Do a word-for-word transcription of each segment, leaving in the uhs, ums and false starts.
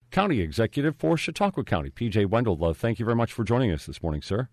County Executive for Chautauqua County. P J Wendell, uh, thank you very much for joining us this morning, sir.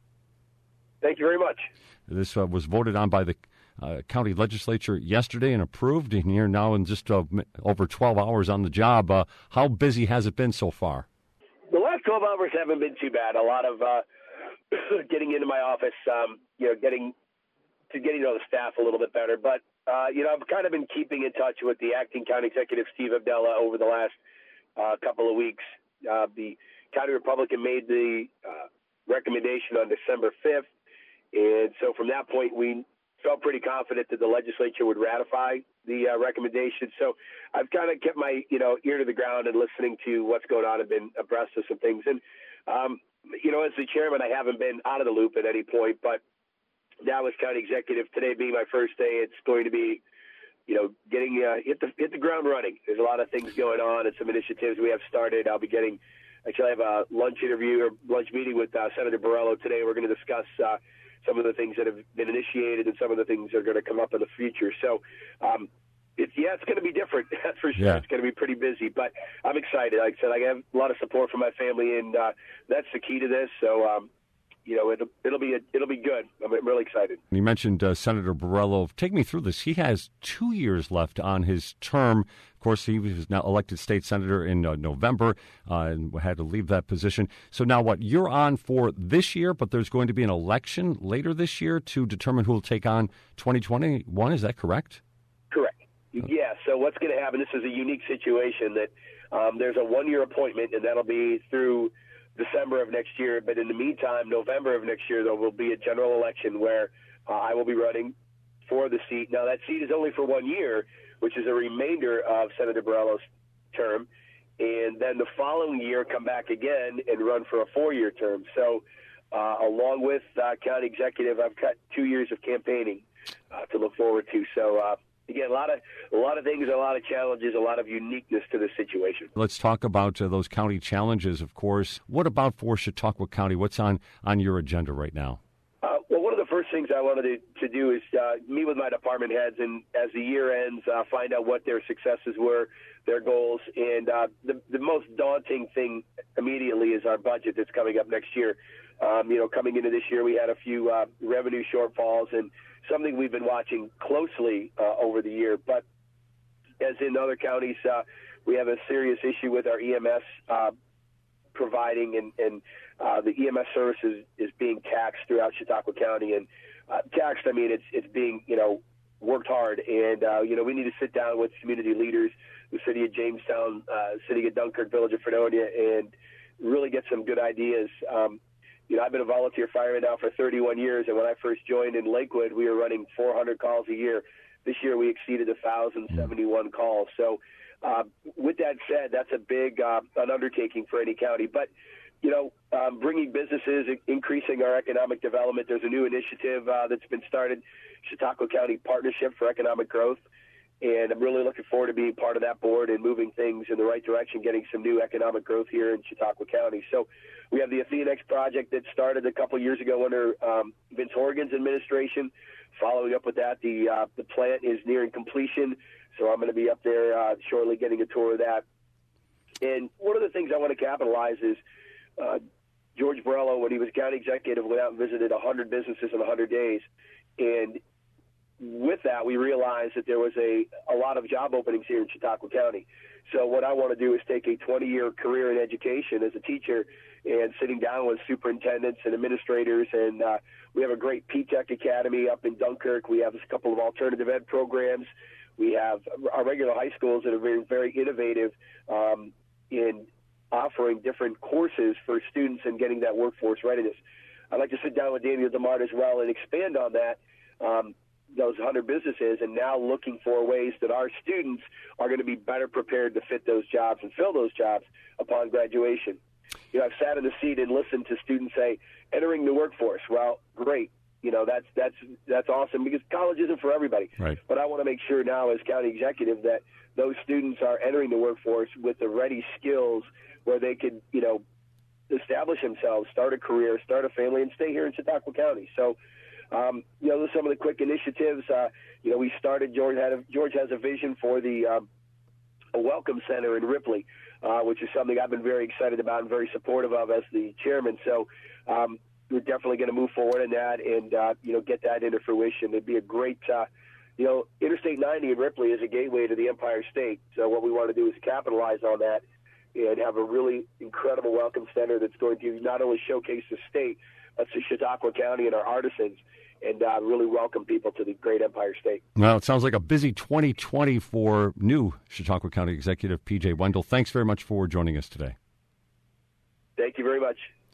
Thank you very much. This uh, was voted on by the uh, county legislature yesterday and approved, and you're now in just uh, over twelve hours on the job. Uh, how busy has it been so far? The last twelve hours haven't been too bad. A lot of uh, getting into my office, um, you know, getting to getting to know the staff a little bit better. But, uh, you know, I've kind of been keeping in touch with the acting county executive, Steve Abdella, over the last uh, couple of weeks. Uh, the county Republican made the uh, recommendation on December fifth. And so from that point, we felt pretty confident that the legislature would ratify the uh, recommendation. So I've kind of kept my, you know, ear to the ground and listening to what's going on and been abreast of some things. And, um, you know, as the chairman, I haven't been out of the loop at any point, but now as county executive, today being my first day, it's going to be, you know, getting uh, hit the hit the ground running. There's a lot of things going on and some initiatives we have started. I'll be getting, actually I have a lunch interview or lunch meeting with uh, Senator Borrello today. We're going to discuss uh, some of the things that have been initiated and some of the things that are going to come up in the future. So, um, it's, yeah, it's going to be different. That's for sure. Yeah. It's going to be pretty busy, but I'm excited. Like I said, I have a lot of support from my family, and uh, that's the key to this. So, um, you know, it'll, it'll be a, it'll be good. I'm really excited. You mentioned uh, Senator Borrello. Take me through this. He has two years left on his term. Of course, he was now elected state senator in uh, November uh, and had to leave that position. So now what? You're on for this year, but there's going to be an election later this year to determine who will take on twenty twenty-one. Is that correct? Correct. Yeah, so what's going to happen, this is a unique situation that um, there's a one-year appointment, and that'll be through December of next year. But in the meantime, November of next year, there will be a general election where uh, I will be running for the seat. Now, that seat is only for one year, which is a remainder of Senator Borrello's term. And then the following year, come back again and run for a four-year term. So uh, along with uh, county executive, I've got two years of campaigning uh, to look forward to. So, uh, Again, a lot of a lot of things, a lot of challenges, a lot of uniqueness to this situation. Let's talk about uh, those county challenges, of course. What about for Chautauqua County? What's on, on your agenda right now? Uh, well, one of the first things I wanted to, to do is uh, meet with my department heads, and as the year ends, uh, find out what their successes were, their goals. And uh, the, the most daunting thing immediately is our budget that's coming up next year. Um, you know, coming into this year, we had a few uh, revenue shortfalls, and something we've been watching closely uh, over the year. But as in other counties, uh, we have a serious issue with our E M S uh, providing, and, and uh, the E M S services is being taxed throughout Chautauqua County. And uh, taxed, I mean, it's it's being, you know, worked hard. And, uh, you know, we need to sit down with community leaders, the city of Jamestown, uh, city of Dunkirk, village of Fredonia, and really get some good ideas. Um, You know, I've been a volunteer fireman now for thirty-one years, and when I first joined in Lakewood, we were running four hundred calls a year. This year, we exceeded one thousand seventy-one calls. So, uh, with that said, that's a big uh, an undertaking for any county. But, you know, um, bringing businesses, increasing our economic development. There's a new initiative uh, that's been started, Chautauqua County Partnership for Economic Growth. And I'm really looking forward to being part of that board and moving things in the right direction, getting some new economic growth here in Chautauqua County. So we have the Athenex project that started a couple years ago under um, Vince Horgan's administration. Following up with that, the uh, the plant is nearing completion, so I'm going to be up there uh, shortly getting a tour of that. And one of the things I want to capitalize is uh, George Borrello, when he was county executive, went out and visited one hundred businesses in one hundred days. And with that, we realized that there was a, a lot of job openings here in Chautauqua County. So what I want to do is take a twenty-year career in education as a teacher and sitting down with superintendents and administrators. And uh, we have a great P TECH Academy up in Dunkirk. We have a couple of alternative ed programs. We have our regular high schools that are very, very innovative um, in offering different courses for students and getting that workforce readiness. I'd like to sit down with Daniel DeMart as well and expand on that. Um, those one hundred businesses, and now looking for ways that our students are going to be better prepared to fit those jobs and fill those jobs upon graduation. You know, I've sat in the seat and listened to students say, entering the workforce. Well, great. You know, that's that's that's awesome because college isn't for everybody. Right. But I want to make sure now as county executive that those students are entering the workforce with the ready skills where they could, you know, establish themselves, start a career, start a family, and stay here in Chautauqua County. So, Um, you know, those are some of the quick initiatives. Uh, you know, we started, George, had a, George has a vision for the um, a welcome center in Ripley. uh, which is something I've been very excited about and very supportive of as the chairman. So um, we're definitely going to move forward in that and, uh, you know, get that into fruition. It'd be a great, uh, you know, Interstate ninety in Ripley is a gateway to the Empire State. So what we want to do is capitalize on that and have a really incredible welcome center that's going to not only showcase the state, but to Chautauqua County and our artisans, and uh, really welcome people to the great Empire State. Well, it sounds like a busy twenty twenty for new Chautauqua County Executive P J Wendell. Thanks very much for joining us today. Thank you very much.